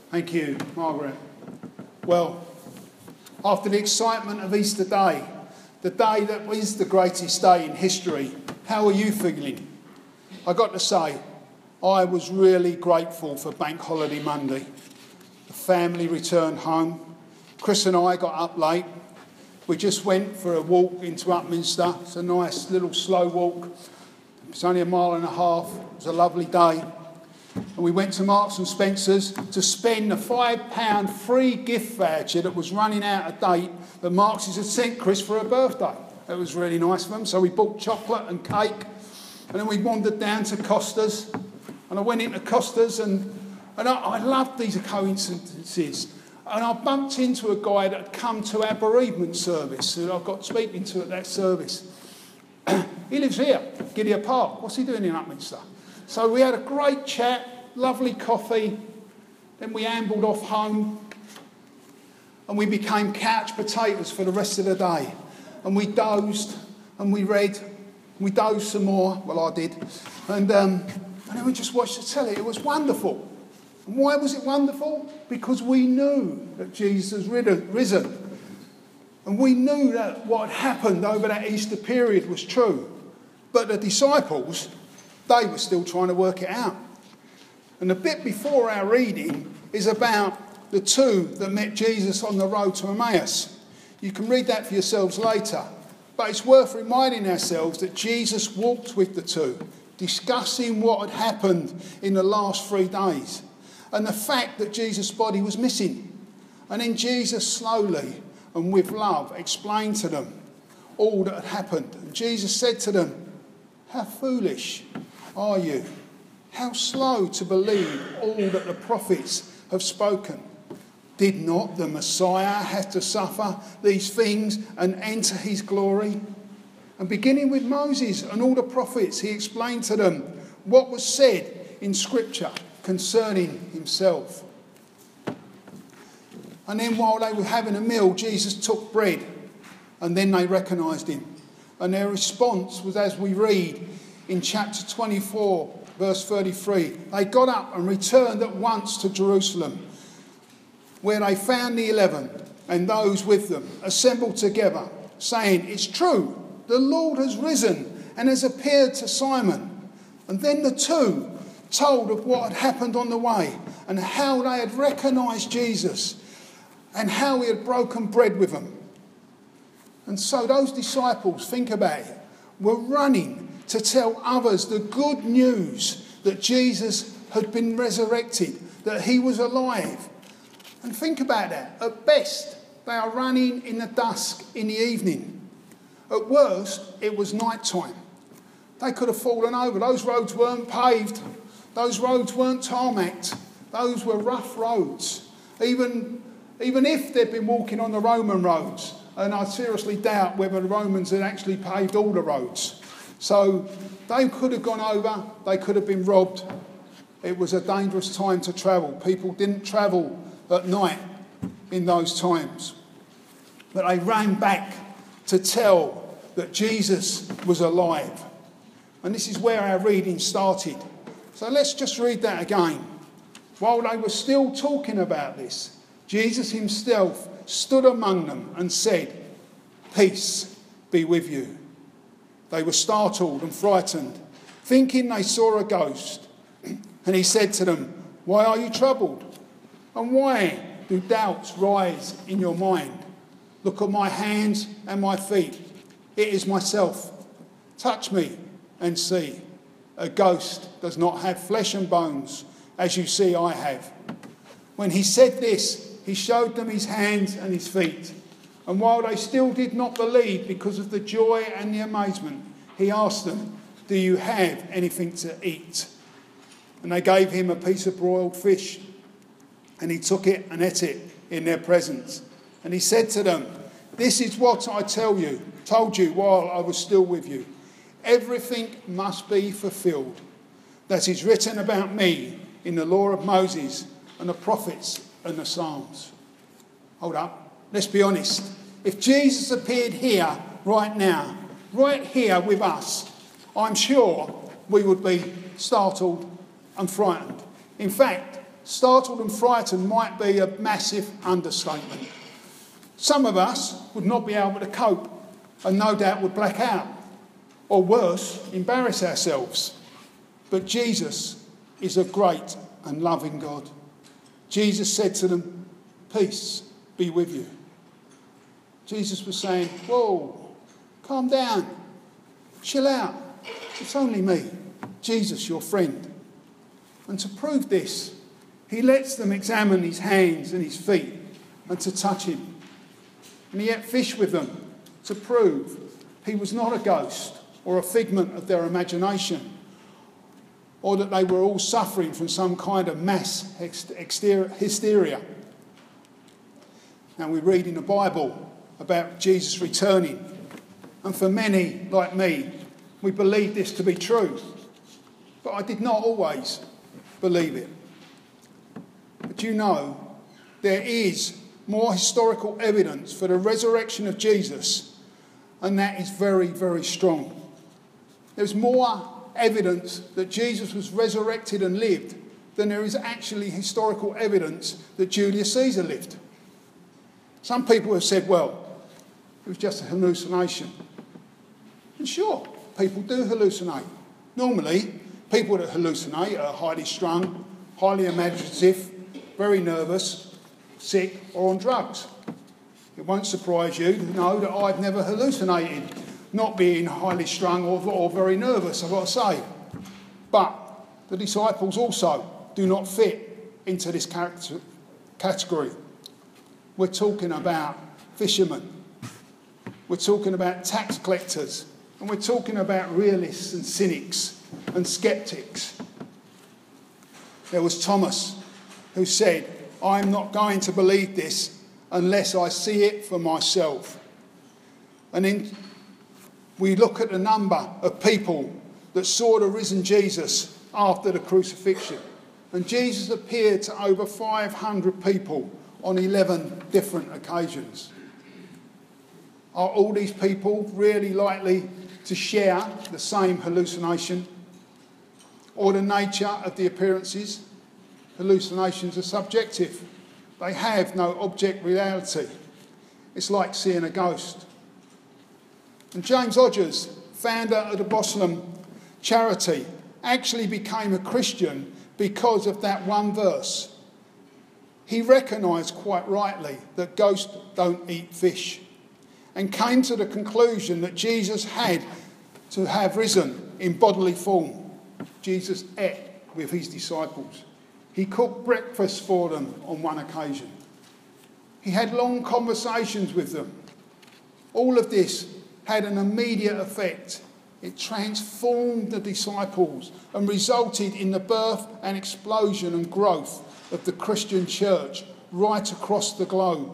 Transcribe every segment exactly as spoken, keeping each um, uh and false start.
Thank you, Margaret. Well, after the excitement of Easter Day, the day that is the greatest day in history, how are you feeling? I got to say, I was really grateful for Bank Holiday Monday. The family returned home. Chris and I got up late. We just went for a walk into Upminster. It's a nice little slow walk. It's only a mile and a half. It was a lovely day. And we went to Marks and Spencer's to spend a five pound free gift voucher that was running out of date that Marks had sent Chris for her birthday. It was really nice of them. So we bought chocolate and cake. And then we wandered down to Costa's. And I went into Costa's and, and I, I loved these coincidences. And I bumped into a guy that had come to our bereavement service, who I got speaking to at that service. He lives here, Gidea Park. What's he doing in Upminster? So we had a great chat, lovely coffee. Then we ambled off home. And we became couch potatoes for the rest of the day. And we dozed and we read. We dozed some more. Well, I did. And, um, and then we just watched the telly. It was wonderful. And why was it wonderful? Because we knew that Jesus had risen. And we knew that what had happened over that Easter period was true. But the disciples, they were still trying to work it out. And the bit before our reading is about the two that met Jesus on the road to Emmaus. You can read that for yourselves later. But it's worth reminding ourselves that Jesus walked with the two, discussing what had happened in the last three days. And the fact that Jesus' body was missing. And then Jesus slowly and with love explained to them all that had happened. And Jesus said to them, "How foolish are you? How slow to believe all that the prophets have spoken. Did not the Messiah have to suffer these things and enter his glory?" And beginning with Moses and all the prophets, he explained to them what was said in Scripture concerning himself. And then while they were having a meal, Jesus took bread, and then they recognised him. And their response was, as we read in chapter twenty-four, verse thirty-three, they got up and returned at once to Jerusalem, where they found the eleven and those with them assembled together, saying, "It's true, the Lord has risen and has appeared to Simon." And then the two told of what had happened on the way and how they had recognised Jesus and how he had broken bread with them. And so those disciples, think about it, were running to tell others the good news that Jesus had been resurrected, that he was alive. And think about that. At best, they are running in the dusk in the evening. At worst, it was night time. They could have fallen over. Those roads weren't paved. Those roads weren't tarmacked. Those were rough roads. Even, even if they'd been walking on the Roman roads, and I seriously doubt whether the Romans had actually paved all the roads. So they could have gone over. They could have been robbed. It was a dangerous time to travel. People didn't travel at night in those times. But they ran back to tell that Jesus was alive. And this is where our reading started. So let's just read that again. While they were still talking about this, Jesus himself stood among them and said, "Peace be with you." They were startled and frightened, thinking they saw a ghost. And he said to them, "Why are you troubled? And why do doubts rise in your mind? Look at my hands and my feet. It is myself. Touch me and see. A ghost does not have flesh and bones, as you see I have." When he said this, he showed them his hands and his feet. And while they still did not believe because of the joy and the amazement, he asked them, "Do you have anything to eat?" And they gave him a piece of broiled fish. And he took it and ate it in their presence. And he said to them, "This is what I tell you, told you while I was still with you. Everything must be fulfilled that is written about me in the law of Moses and the prophets and the Psalms." Hold up. Let's be honest. If Jesus appeared here right now, right here with us, I'm sure we would be startled and frightened. In fact, Startled and frightened might be a massive understatement. Some of us would not be able to cope and no doubt would black out, or worse, embarrass ourselves. But Jesus is a great and loving God. Jesus said to them, "Peace be with you." Jesus was saying, "Whoa, calm down, chill out. It's only me, Jesus, your friend." And to prove this, he lets them examine his hands and his feet and to touch him. And he ate fish with them to prove he was not a ghost or a figment of their imagination, or that they were all suffering from some kind of mass hysteria. Now we read in the Bible about Jesus returning, and for many, like me, we believe this to be true. But I did not always believe it. But you know, there is more historical evidence for the resurrection of Jesus, and that is very, very strong. There's more evidence that Jesus was resurrected and lived than there is actually historical evidence that Julius Caesar lived. Some people have said, well, it was just a hallucination. And sure, people do hallucinate. Normally, people that hallucinate are highly strung, highly imaginative, very nervous, sick, or on drugs. It won't surprise you to know that I've never hallucinated, not being highly strung or, or very nervous, I've got to say. But the disciples also do not fit into this character, category. We're talking about fishermen. We're talking about tax collectors. And we're talking about realists and cynics and skeptics. There was Thomas who said, "I'm not going to believe this unless I see it for myself." And then we look at the number of people that saw the risen Jesus after the crucifixion. And Jesus appeared to over five hundred people on eleven different occasions. Are all these people really likely to share the same hallucination or the nature of the appearances? Hallucinations are subjective. They have no object reality. It's like seeing a ghost. And James Hodges, founder of the Boslam charity, actually became a Christian because of that one verse. He recognised quite rightly that ghosts don't eat fish, and came to the conclusion that Jesus had to have risen in bodily form. Jesus ate with his disciples. He cooked breakfast for them on one occasion. He had long conversations with them. All of this had an immediate effect. It transformed the disciples and resulted in the birth and explosion and growth of the Christian church right across the globe.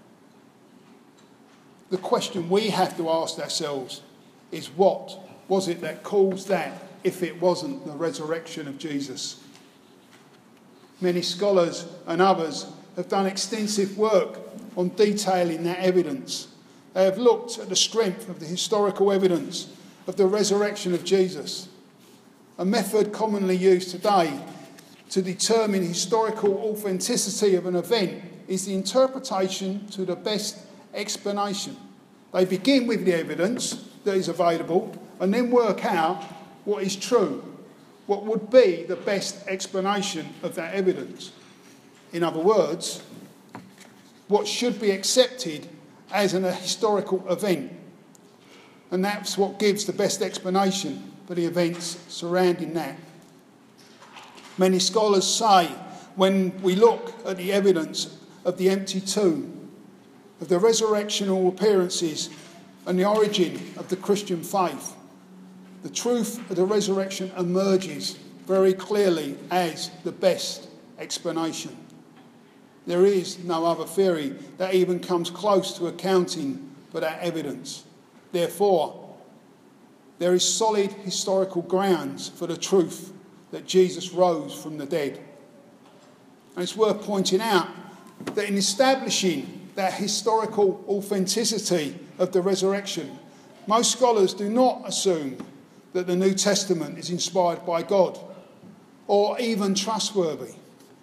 The question we have to ask ourselves is, what was it that caused that if it wasn't the resurrection of Jesus? Many scholars and others have done extensive work on detailing that evidence. They have looked at the strength of the historical evidence of the resurrection of Jesus. A method commonly used today to determine historical authenticity of an event is the interpretation to the best explanation. They begin with the evidence that is available and then work out what is true, what would be the best explanation of that evidence. In other words, what should be accepted as an historical event. And that's what gives the best explanation for the events surrounding that. Many scholars say, when we look at the evidence of the empty tomb, of the resurrectional appearances and the origin of the Christian faith, the truth of the resurrection emerges very clearly as the best explanation. There is no other theory that even comes close to accounting for that evidence. Therefore, there is solid historical grounds for the truth that Jesus rose from the dead. And it's worth pointing out that in establishing that historical authenticity of the resurrection, most scholars do not assume that the New Testament is inspired by God or even trustworthy.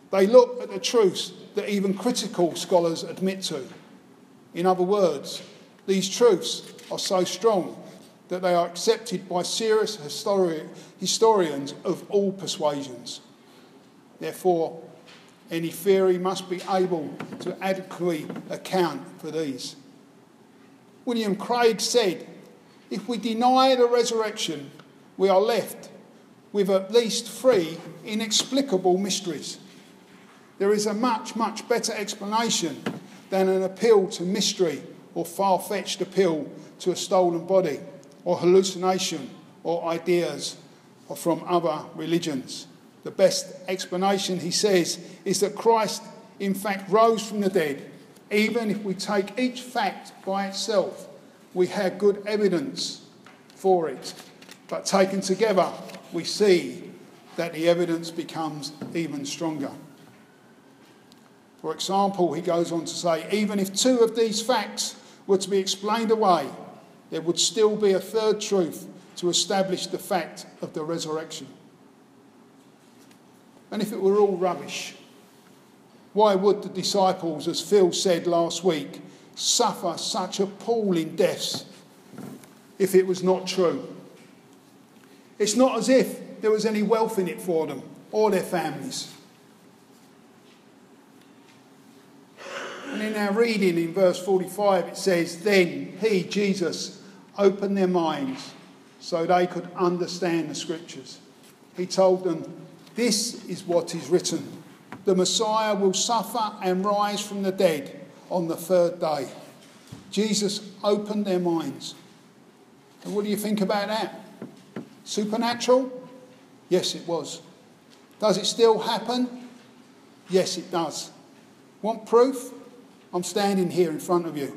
They look at the truths that even critical scholars admit to. In other words, these truths are so strong that they are accepted by serious histori- historians of all persuasions. Therefore, any theory must be able to adequately account for these. William Craig said, "If we deny the resurrection, we are left with at least three inexplicable mysteries. There is a much, much better explanation than an appeal to mystery or far-fetched appeal to a stolen body or hallucination or ideas from other religions. The best explanation," he says, "is that Christ in fact rose from the dead. Even if we take each fact by itself, we have good evidence for it. But taken together, we see that the evidence becomes even stronger." For example, he goes on to say, even if two of these facts were to be explained away, there would still be a third truth to establish the fact of the resurrection. And if it were all rubbish, why would the disciples, as Phil said last week, suffer such appalling deaths if it was not true? It's not as if there was any wealth in it for them or their families. And in our reading in verse forty-five, it says, "Then he, Jesus, opened their minds so they could understand the scriptures. He told them, 'This is what is written. The Messiah will suffer and rise from the dead on the third day.'" Jesus opened their minds. And what do you think about that? Supernatural? Yes, it was. Does it still happen? Yes, it does. Want proof? I'm standing here in front of you.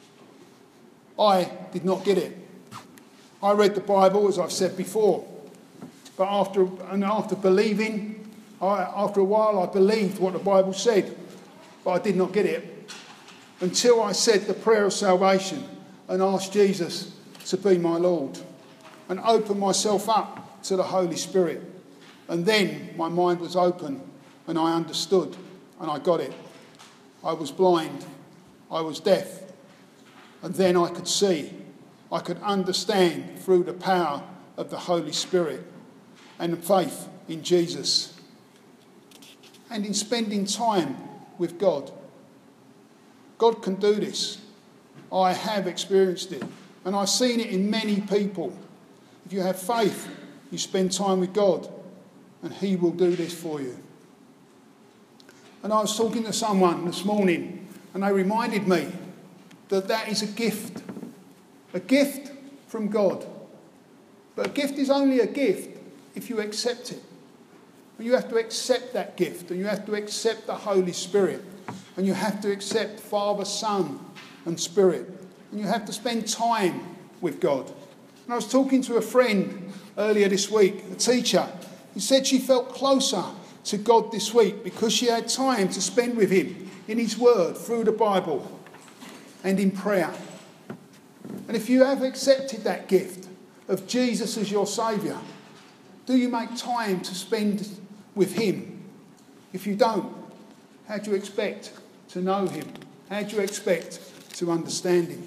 I did not get it. I read the Bible, as I've said before, but after and after believing, I, after a while I believed what the Bible said, but I did not get it until I said the prayer of salvation and asked Jesus to be my Lord and opened myself up to the Holy Spirit. And then my mind was open and I understood and I got it. I was blind, I was deaf, and then I could see. I could understand through the power of the Holy Spirit and faith in Jesus and in spending time with God. God can do this. I have experienced it and I've seen it in many people. If you have faith, you spend time with God and he will do this for you. And I was talking to someone this morning and they reminded me that that is a gift. A gift from God. But a gift is only a gift if you accept it. And you have to accept that gift and you have to accept the Holy Spirit and you have to accept Father, Son and Spirit. And you have to spend time with God. And I was talking to a friend earlier this week, a teacher, who said she felt closer to God this week because she had time to spend with him in his word, through the Bible and in prayer. And if you have accepted that gift of Jesus as your Saviour, do you make time to spend with him? If you don't, how do you expect to know him? How do you expect to understand him?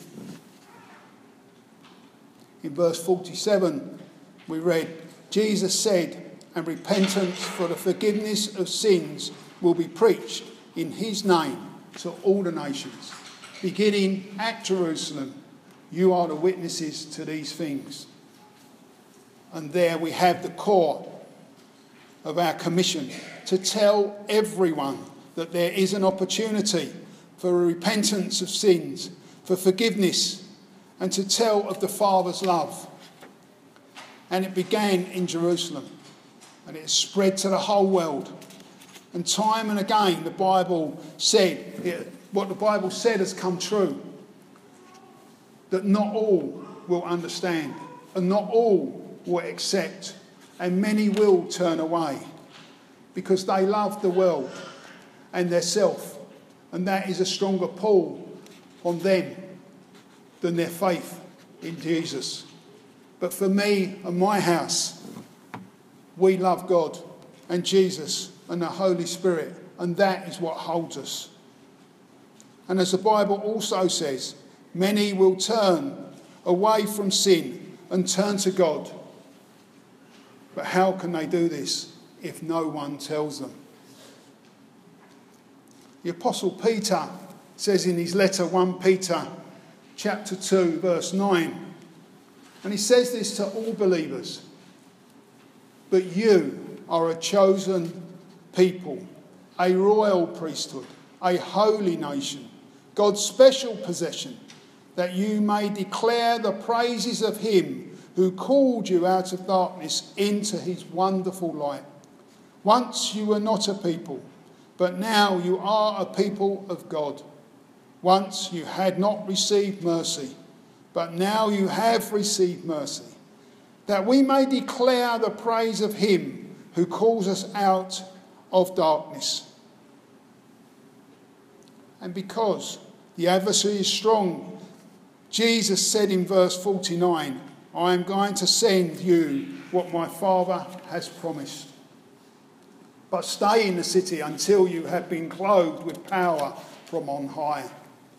In verse forty-seven, we read, Jesus said, "And repentance for the forgiveness of sins will be preached in his name to all the nations, beginning at Jerusalem. You are the witnesses to these things." And there we have the core of our commission, to tell everyone that there is an opportunity for a repentance of sins, for forgiveness, and to tell of the Father's love. And it began in Jerusalem. And it has spread to the whole world. And time and again, the Bible said, it, what the Bible said has come true. That not all will understand, and not all will accept, and many will turn away, because they love the world and their self, and that is a stronger pull on them than their faith in Jesus. But for me and my house, we love God and Jesus and the Holy Spirit, and that is what holds us. And as the Bible also says, many will turn away from sin and turn to God. But how can they do this if no one tells them? The Apostle Peter says in his letter, First Peter chapter two, verse nine, and he says this to all believers, but you are a chosen people, a royal priesthood, a holy nation, God's special possession, that you may declare the praises of him who called you out of darkness into his wonderful light. Once you were not a people, but now you are a people of God. Once you had not received mercy, but now you have received mercy, that we may declare the praise of him who calls us out of darkness. And because the adversary is strong, Jesus said in verse forty-nine, I am going to send you what my Father has promised. But stay in the city until you have been clothed with power from on high.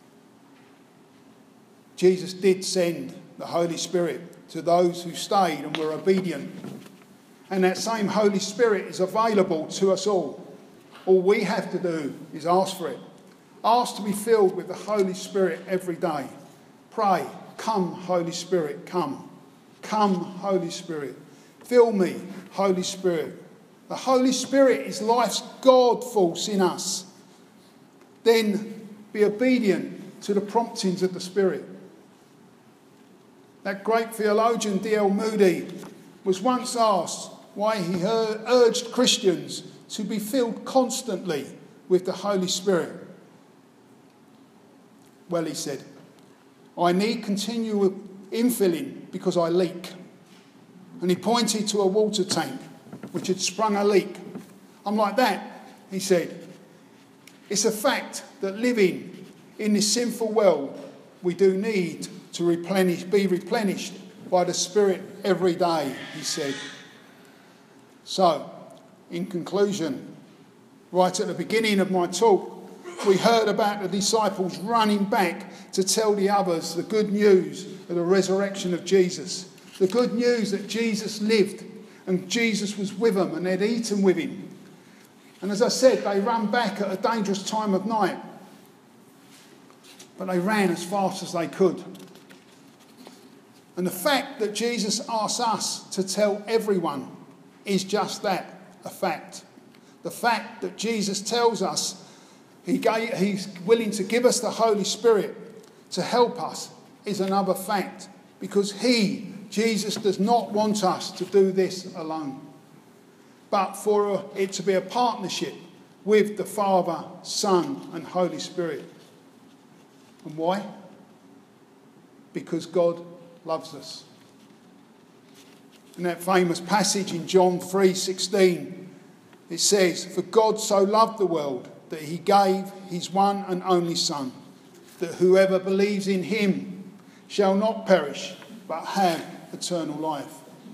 Jesus did send the Holy Spirit to those who stayed and were obedient. And that same Holy Spirit is available to us all. All we have to do is ask for it. Ask to be filled with the Holy Spirit every day. Pray, come Holy Spirit, come. Come Holy Spirit. Fill me, Holy Spirit. The Holy Spirit is life's God force in us. Then be obedient to the promptings of the Spirit. That great theologian D L Moody was once asked why he urged Christians to be filled constantly with the Holy Spirit. Well, he said, I need continual infilling because I leak. And he pointed to a water tank which had sprung a leak. I'm like that, he said. It's a fact that living in this sinful world, we do need to replenish, be replenished by the Spirit every day, he said. So, in conclusion, right at the beginning of my talk, we heard about the disciples running back to tell the others the good news of the resurrection of Jesus. The good news that Jesus lived and Jesus was with them and they'd eaten with him. And as I said, they ran back at a dangerous time of night. But they ran as fast as they could. And the fact that Jesus asks us to tell everyone is just that, a fact. The fact that Jesus tells us he gave, he's willing to give us the Holy Spirit to help us is another fact. Because he, Jesus, does not want us to do this alone. But for it to be a partnership with the Father, Son and Holy Spirit. And why? Because God loves us. In that famous passage in John three sixteen, it says, For God so loved the world that he gave his one and only Son, that whoever believes in him shall not perish, but have eternal life.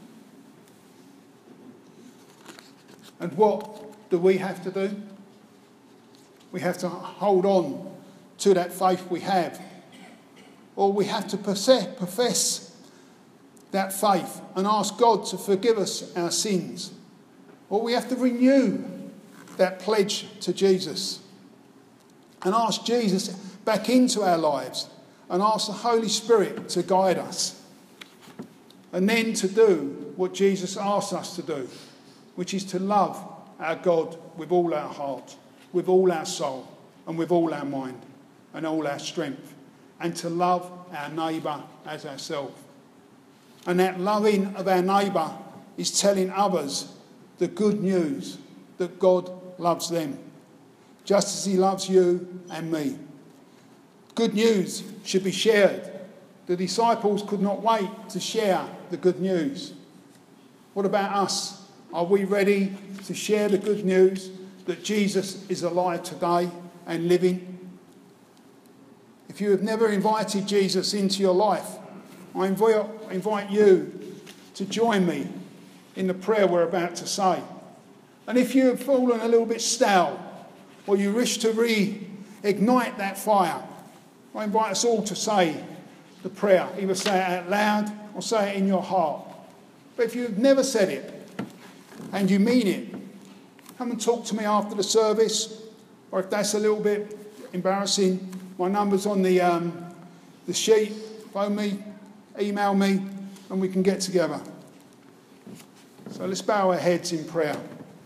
And what do we have to do? We have to hold on to that faith we have. Or we have to profess that faith and ask God to forgive us our sins. Or we have to renew that pledge to Jesus and ask Jesus back into our lives and ask the Holy Spirit to guide us. And then to do what Jesus asks us to do, which is to love our God with all our heart, with all our soul, and with all our mind, and all our strength, and to love our neighbour as ourselves. And that loving of our neighbour is telling others the good news that God loves them, just as he loves you and me. Good news should be shared. The disciples could not wait to share the good news. What about us? Are we ready to share the good news that Jesus is alive today and living? If you have never invited Jesus into your life, I invite, invite you to join me in the prayer we're about to say. And if you have fallen a little bit stale, or you wish to reignite that fire, I invite us all to say the prayer. Either say it out loud or say it in your heart. But if you've never said it and you mean it, come and talk to me after the service. Or if that's a little bit embarrassing, my number's on the um, the sheet. Phone me, email me, and we can get together. So let's bow our heads in prayer.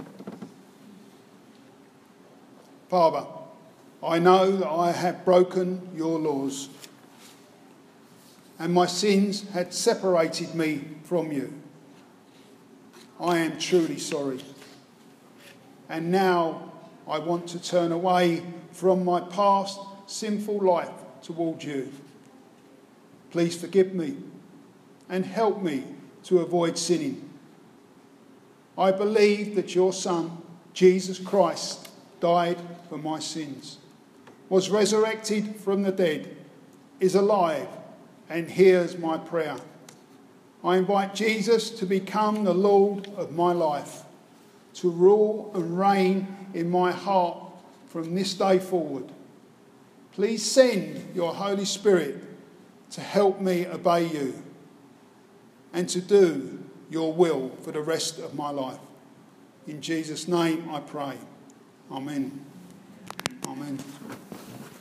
Father, I know that I have broken your laws, and my sins had separated me from you. I am truly sorry. And now I want to turn away from my past sinful life towards you. Please forgive me and help me to avoid sinning. I believe that your Son, Jesus Christ, died for my sins, was resurrected from the dead, is alive, and hears my prayer. I invite Jesus to become the Lord of my life, to rule and reign in my heart from this day forward. Please send your Holy Spirit to help me obey you and to do your will for the rest of my life. In Jesus' name I pray. Amen. Amen.